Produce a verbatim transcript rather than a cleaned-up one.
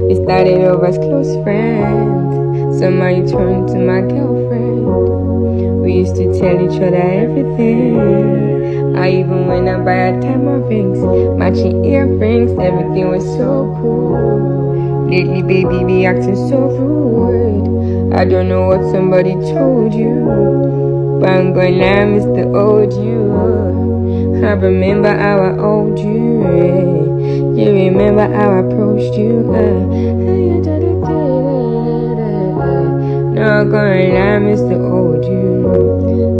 We started off as close friends. Somehow you turned to my girlfriend. We used to tell each other everything. I even went and buy a diamond rings, matching earrings. Everything was so cool. Lately, baby, be acting so rude. I don't know what somebody told you, but I'm gonna lie, miss the old you. I remember how I owed you. You remember how I approached you. No, I'm gonna lie, miss the old you.